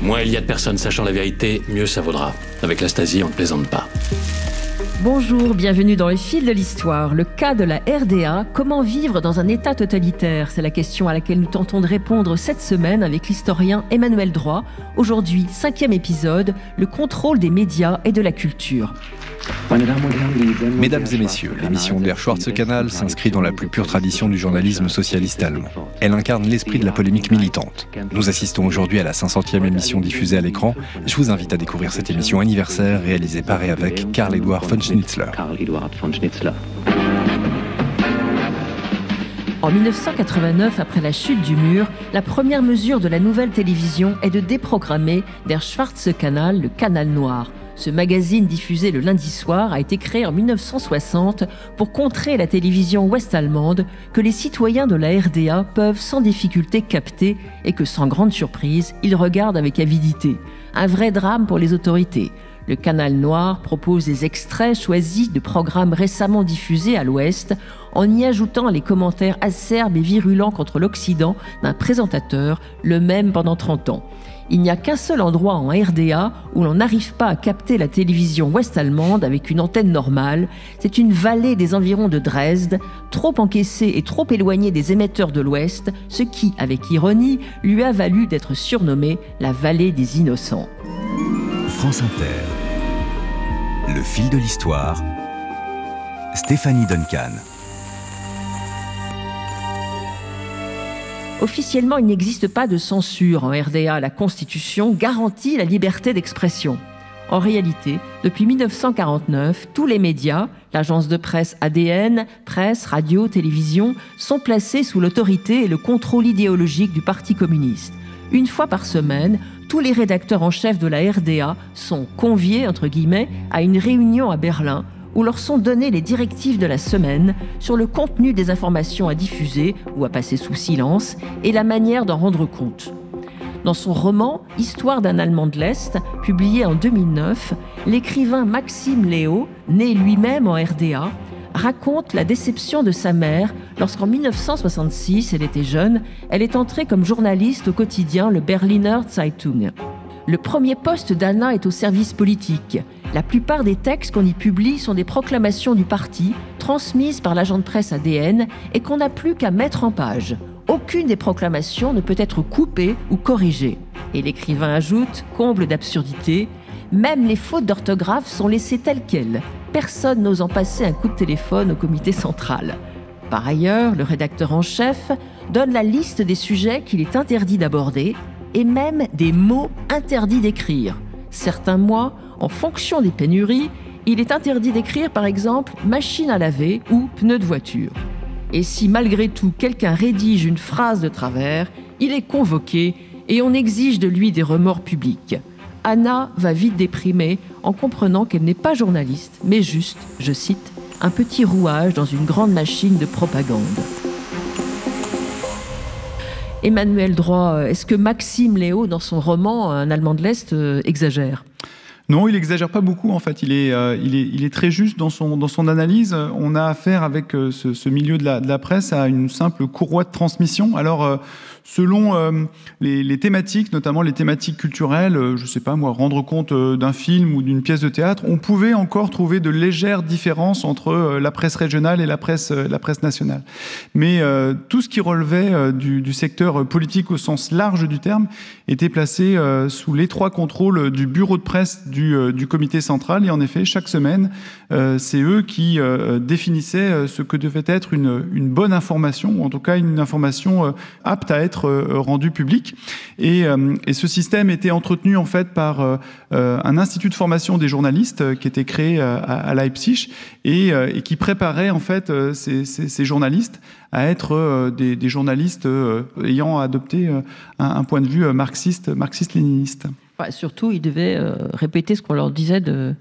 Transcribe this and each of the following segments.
Moins il y a de personnes sachant la vérité, mieux ça vaudra. Avec la Stasi, on ne plaisante pas. Bonjour, bienvenue dans le fil de l'histoire. Le cas de la RDA, comment vivre dans un État totalitaire ? C'est la question à laquelle nous tentons de répondre cette semaine avec l'historien Emmanuel Droit. Aujourd'hui, 5e épisode, le contrôle des médias et de la culture. Mesdames et messieurs, l'émission Der Schwarze Kanal s'inscrit dans la plus pure tradition du journalisme socialiste allemand. Elle incarne l'esprit de la polémique militante. Nous assistons aujourd'hui à la 500e émission diffusée à l'écran. Je vous invite à découvrir cette émission anniversaire réalisée par et avec Karl Eduard von Schnitzler. En 1989, après la chute du mur, la première mesure de la nouvelle télévision est de déprogrammer Der Schwarze Kanal, le canal noir. Ce magazine diffusé le lundi soir a été créé en 1960 pour contrer la télévision ouest-allemande que les citoyens de la RDA peuvent sans difficulté capter et que sans grande surprise, ils regardent avec avidité. Un vrai drame pour les autorités. Le canal noir propose des extraits choisis de programmes récemment diffusés à l'ouest en y ajoutant les commentaires acerbes et virulents contre l'Occident d'un présentateur, le même pendant 30 ans. Il n'y a qu'un seul endroit en RDA où l'on n'arrive pas à capter la télévision ouest-allemande avec une antenne normale. C'est une vallée des environs de Dresde, trop encaissée et trop éloignée des émetteurs de l'Ouest, ce qui, avec ironie, lui a valu d'être surnommée la vallée des innocents. France Inter. Le fil de l'histoire. Stéphanie Duncan. Officiellement, il n'existe pas de censure en RDA. La Constitution garantit la liberté d'expression. En réalité, depuis 1949, tous les médias, l'agence de presse ADN, presse, radio, télévision, sont placés sous l'autorité et le contrôle idéologique du Parti communiste. Une fois par semaine, tous les rédacteurs en chef de la RDA sont conviés, entre guillemets, à une réunion à Berlin où leur sont données les directives de la semaine sur le contenu des informations à diffuser ou à passer sous silence et la manière d'en rendre compte. Dans son roman « Histoire d'un Allemand de l'Est », publié en 2009, l'écrivain Maxime Léo, né lui-même en RDA, raconte la déception de sa mère lorsqu'en 1966, elle était jeune, elle est entrée comme journaliste au quotidien le Berliner Zeitung. Le premier poste d'Anna est au service politique. La plupart des textes qu'on y publie sont des proclamations du parti, transmises par l'agent de presse ADN et qu'on n'a plus qu'à mettre en page. Aucune des proclamations ne peut être coupée ou corrigée. Et l'écrivain ajoute, comble d'absurdité, même les fautes d'orthographe sont laissées telles quelles, personne n'osant passer un coup de téléphone au comité central. Par ailleurs, le rédacteur en chef donne la liste des sujets qu'il est interdit d'aborder et même des mots interdits d'écrire. Certains mois, en fonction des pénuries, il est interdit d'écrire par exemple « machine à laver » ou « pneu de voiture ». Et si malgré tout quelqu'un rédige une phrase de travers, il est convoqué et on exige de lui des remords publics. Anna va vite déprimer en comprenant qu'elle n'est pas journaliste, mais juste, je cite, « un petit rouage dans une grande machine de propagande ». Emmanuel Droit, est-ce que Maxime Léo, dans son roman « Un Allemand de l'Est », exagère ? Non, il n'exagère pas beaucoup en fait. Il est très juste dans son analyse. On a affaire avec ce milieu de la presse à une simple courroie de transmission. Alors, selon les thématiques, notamment les thématiques culturelles, je sais pas moi, rendre compte d'un film ou d'une pièce de théâtre, on pouvait encore trouver de légères différences entre la presse régionale et la presse nationale. Mais tout ce qui relevait du secteur politique au sens large du terme était placé sous l'étroit contrôle du bureau de presse du comité central. Et en effet, chaque semaine, c'est eux qui définissaient ce que devait être une bonne information, ou en tout cas une information apte à être rendue publique. Et ce système était entretenu en fait par un institut de formation des journalistes qui était créé à Leipzig et qui préparait en fait ces journalistes à être des journalistes ayant adopté un point de vue marxiste-léniniste. Surtout, ils devaient répéter ce qu'on leur disait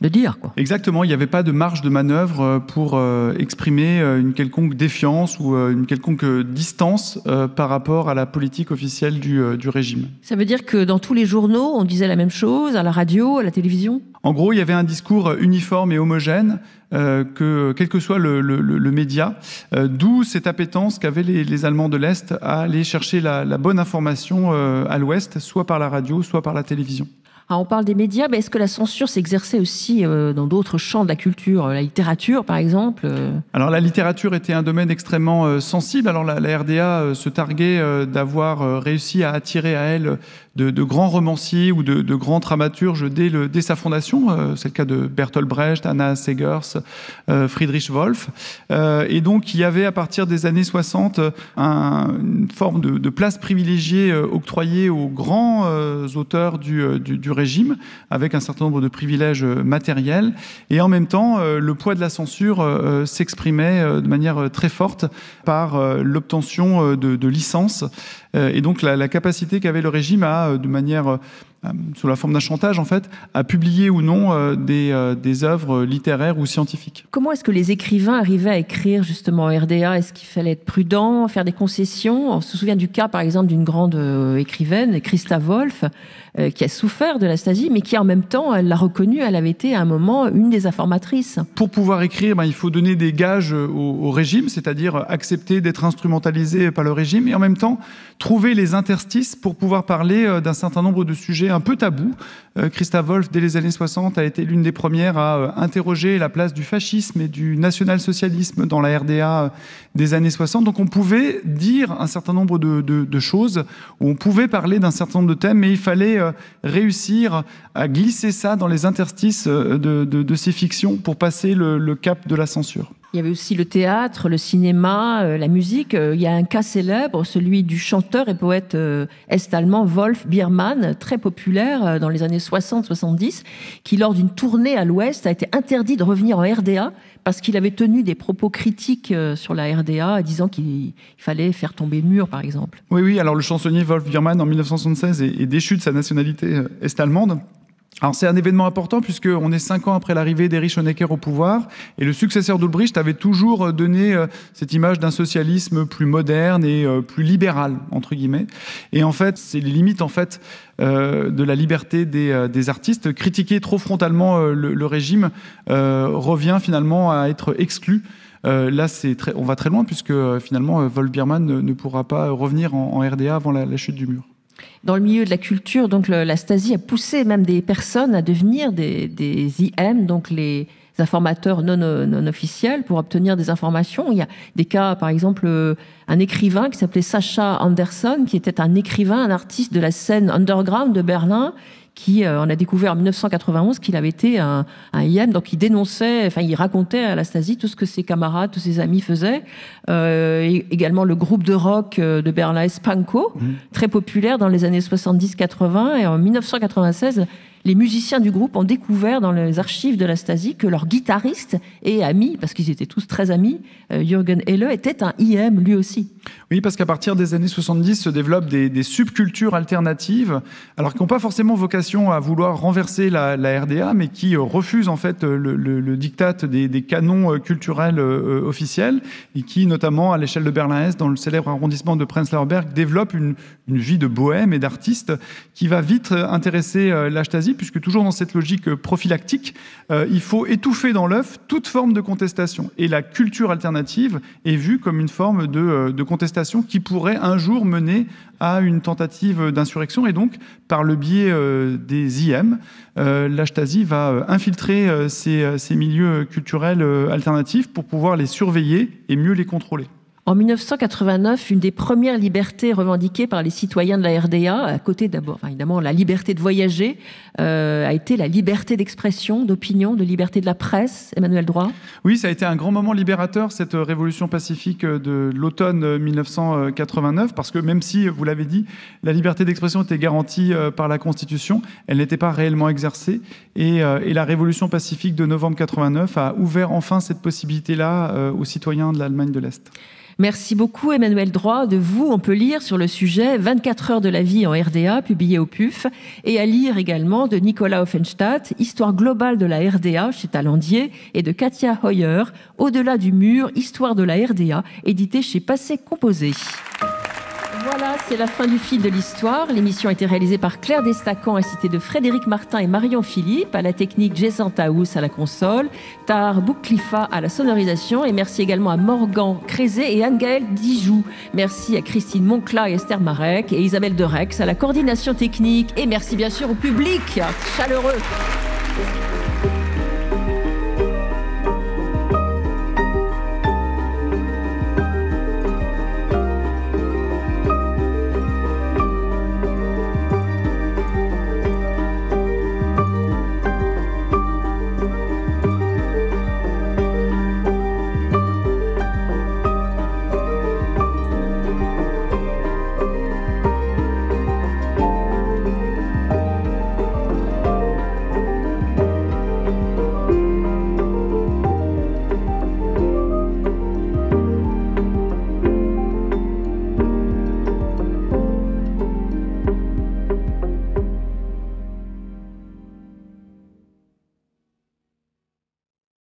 de dire, quoi. Exactement, il n'y avait pas de marge de manœuvre pour exprimer une quelconque défiance ou une quelconque distance par rapport à la politique officielle du régime. Ça veut dire que dans tous les journaux, on disait la même chose, à la radio, à la télévision ? En gros, il y avait un discours uniforme et homogène, quel que soit le média, d'où cette appétence qu'avaient les Allemands de l'Est à aller chercher la bonne information à l'Ouest, soit par la radio, soit par la télévision. Alors on parle des médias, mais est-ce que la censure s'exerçait aussi dans d'autres champs de la culture, la littérature par exemple Alors la littérature était un domaine extrêmement sensible. Alors la RDA se targuait d'avoir réussi à attirer à elle de grands romanciers ou de grands dramaturges dès sa fondation. C'est le cas de Bertolt Brecht, Anna Segers, Friedrich Wolf. Et donc il y avait à partir des années 60 une forme de place privilégiée octroyée aux grands auteurs du régime, avec un certain nombre de privilèges matériels. Et en même temps, le poids de la censure s'exprimait de manière très forte par l'obtention de licences. Et donc la capacité qu'avait le régime à, de manière sous la forme d'un chantage en fait, à publier ou non des œuvres littéraires ou scientifiques. Comment est-ce que les écrivains arrivaient à écrire justement en RDA ? Est-ce qu'il fallait être prudent, faire des concessions ? On se souvient du cas par exemple d'une grande écrivaine, Christa Wolf, qui a souffert de la Stasi, mais qui en même temps, elle l'a reconnue, elle avait été à un moment une des informatrices. Pour pouvoir écrire, il faut donner des gages au régime, c'est-à-dire accepter d'être instrumentalisé par le régime, et en même temps trouver les interstices pour pouvoir parler d'un certain nombre de sujets un peu tabous. Christa Wolf, dès les années 60, a été l'une des premières à interroger la place du fascisme et du national-socialisme dans la RDA des années 60. Donc on pouvait dire un certain nombre de choses, où on pouvait parler d'un certain nombre de thèmes, mais il fallait réussir à glisser ça dans les interstices de ces fictions pour passer le cap de la censure. Il y avait aussi le théâtre, le cinéma, la musique. Il y a un cas célèbre, celui du chanteur et poète est-allemand Wolf Biermann, très populaire dans les années 60-70, qui lors d'une tournée à l'Ouest a été interdit de revenir en RDA parce qu'il avait tenu des propos critiques sur la RDA, disant qu'il fallait faire tomber le mur, par exemple. Oui, alors le chansonnier Wolf Biermann, en 1976, est déchu de sa nationalité est-allemande. Alors c'est un événement important puisqu'on est 5 ans après l'arrivée d'Erich Honecker au pouvoir et le successeur d'Ulbricht avait toujours donné cette image d'un socialisme plus moderne et plus libéral, entre guillemets. Et en fait, c'est les limites de la liberté des artistes. Critiquer trop frontalement le régime revient finalement à être exclu. Là, on va très loin puisque finalement Wolf Biermann ne pourra pas revenir en RDA avant la chute du mur. Dans le milieu de la culture, donc la Stasi a poussé même des personnes à devenir des IM, donc les informateurs non officiels, pour obtenir des informations. Il y a des cas, par exemple, un écrivain qui s'appelait Sacha Anderson, qui était un écrivain, un artiste de la scène underground de Berlin, qui on a découvert en 1991 qu'il avait été un IM, donc il racontait à la Stasi tout ce que ses camarades, tous ses amis faisaient. Et également le groupe de rock de Berlin, Spanko, très populaire dans les années 70-80. Et en 1996, les musiciens du groupe ont découvert dans les archives de la Stasi que leur guitariste et ami, parce qu'ils étaient tous très amis, Jürgen Helle, était un IM lui aussi. Oui, parce qu'à partir des années 70 se développent des subcultures alternatives, alors qui n'ont pas forcément vocation à vouloir renverser la RDA, mais qui refusent en fait le diktat des canons culturels officiels, et qui, notamment à l'échelle de Berlin-Est, dans le célèbre arrondissement de Prenzlauer Berg, développent une vie de bohème et d'artiste qui va vite intéresser la Stasi, puisque toujours dans cette logique prophylactique, il faut étouffer dans l'œuf toute forme de contestation. Et la culture alternative est vue comme une forme de contestation qui pourrait un jour mener à une tentative d'insurrection. Et donc, par le biais des IM, la Stasi va infiltrer ces milieux culturels alternatifs pour pouvoir les surveiller et mieux les contrôler. En 1989, une des premières libertés revendiquées par les citoyens de la RDA, à côté d'abord, évidemment, la liberté de voyager, a été la liberté d'expression, d'opinion, de liberté de la presse. Emmanuel Droit. Oui, ça a été un grand moment libérateur, cette révolution pacifique de l'automne 1989, parce que même si, vous l'avez dit, la liberté d'expression était garantie par la Constitution, elle n'était pas réellement exercée. Et la révolution pacifique de novembre 89 a ouvert enfin cette possibilité-là aux citoyens de l'Allemagne de l'Est. Merci beaucoup Emmanuel Droit. De vous, on peut lire sur le sujet 24 heures de la vie en RDA, publié au PUF, et à lire également de Nicolas Offenstadt, Histoire globale de la RDA chez Talandier, et de Katia Hoyer, Au-delà du mur, Histoire de la RDA, édité chez Passé Composé. Voilà, c'est la fin du fil de l'histoire. L'émission a été réalisée par Claire Destacan, assistée de Frédéric Martin et Marion Philippe, à la technique Jason Taous à la console, Tahar Bouklifa à la sonorisation, et merci également à Morgan Crézé et Anne-Gaëlle Dijoux. Merci à Christine Moncla et Esther Marek et Isabelle Derex à la coordination technique, et merci bien sûr au public chaleureux.